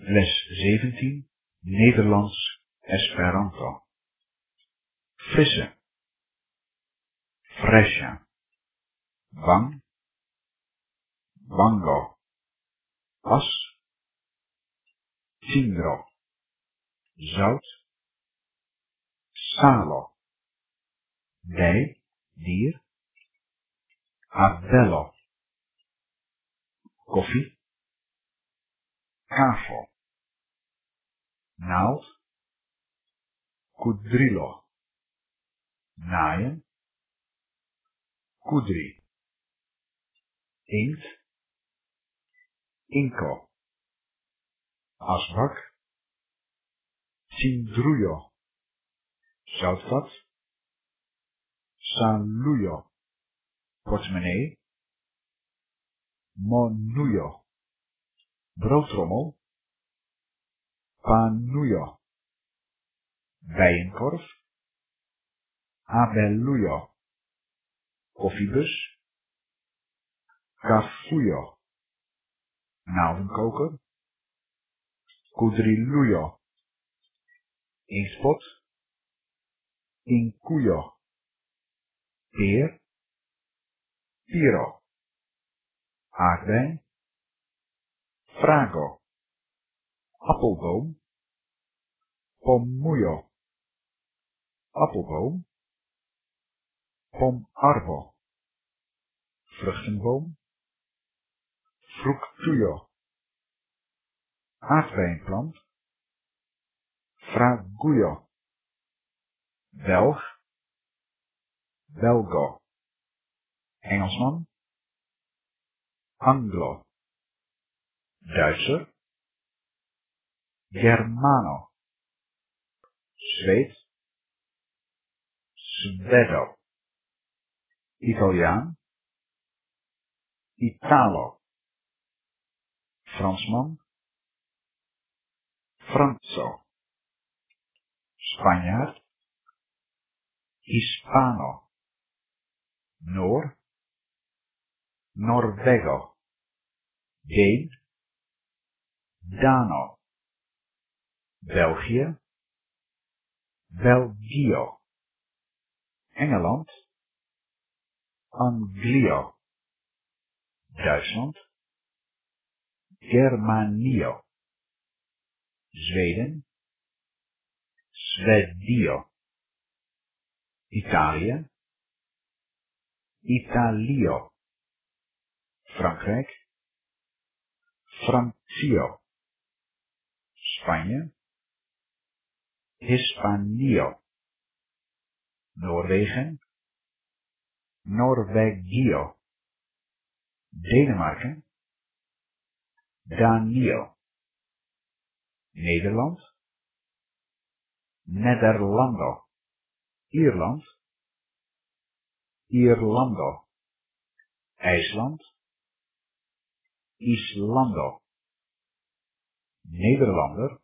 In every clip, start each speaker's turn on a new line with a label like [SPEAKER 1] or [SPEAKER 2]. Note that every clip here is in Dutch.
[SPEAKER 1] Les 17 Nederlands Esperanto. Frisse, fresha, bang, bango, as, cindro, zout, salo, dij, dier, abello, koffie, kafel, naald, kudrilo, naaien, kudri, inkt, inko, asbak, cindrujo, zoutvat, salujo, portemonnee, monujo, broodrommel, panujo, bijenkorf, abellujo, koffiebus, cafujo, naaldenkoker, kudrilujo, inkspot, inkujo, peer, piro, aardbei, frago, appelboom, pommujo, appelboom, pomarbo, vruchtenboom, fructujo, aardbeienplant, fragujo, Belg, Belgo, Engelsman, Anglo, Duitser, Germano, Zweed, Svedo, Italiaan, Italo, Fransman, Franzo, Spanjaard, Hispano, Noor, Norvego, Deen, Dano, België, Belgio, Engeland, Anglio, Duitsland, Germanio, Zweden, Svedio, Italië, Italio, Frankrijk, Francio, Spanje, Hispanio, Noorwegen, Norvegio, Denemarken, Daniel, Nederland, Nederlando, Ierland, Irlando, IJsland, Islando, Nederlander,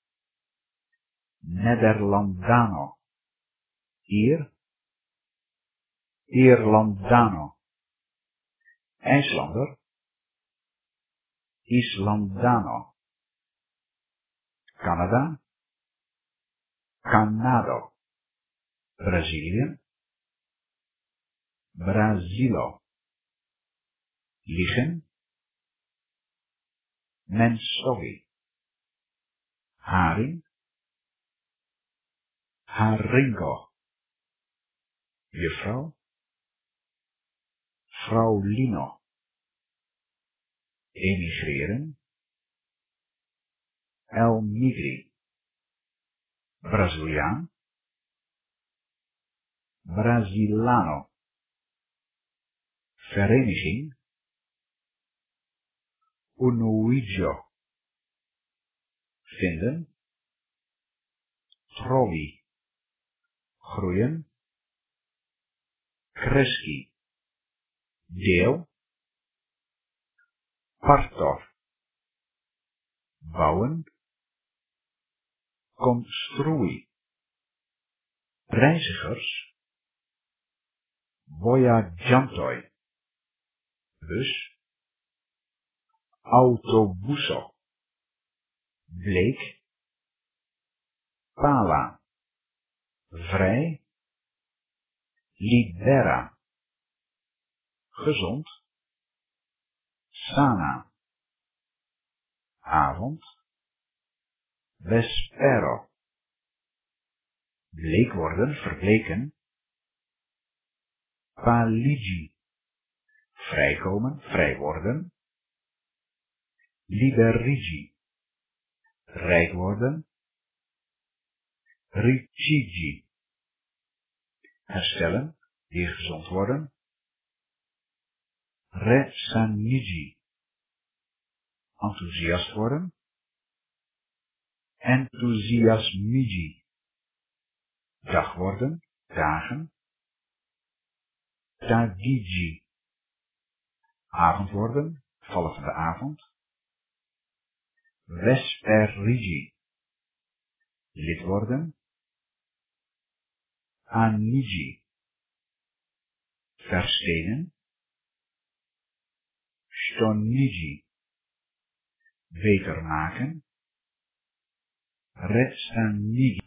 [SPEAKER 1] Nederlandano, Ier, Irlandano, IJslander, Islandano, Canada, Canado, Brazilië, Brasilo, liegen, mensowi, haring, haringo, juffrouw, fraulino, emigreren, el migri, Braziliaan, Brasilano, vereniging, unuijo, vinden, trolley, groeien, kreski, deel, partor, bouwen, construi, reizigers, voyagantoi, bus, autobuso, bleek, pala, vrij, libera, gezond, sana, avond, vespero, bleek worden, verbleken, paligi, vrijkomen, vrij worden, liberigi, rijk worden, ricigi, herstellen, weer gezond worden, resanigi, enthousiast worden, enthusiasmigi, dag worden, dagen, tagigi, avond worden, vallen van de avond, vesperigi, lid worden, anigi, verstenen, stonigi, beter maken, resanigi,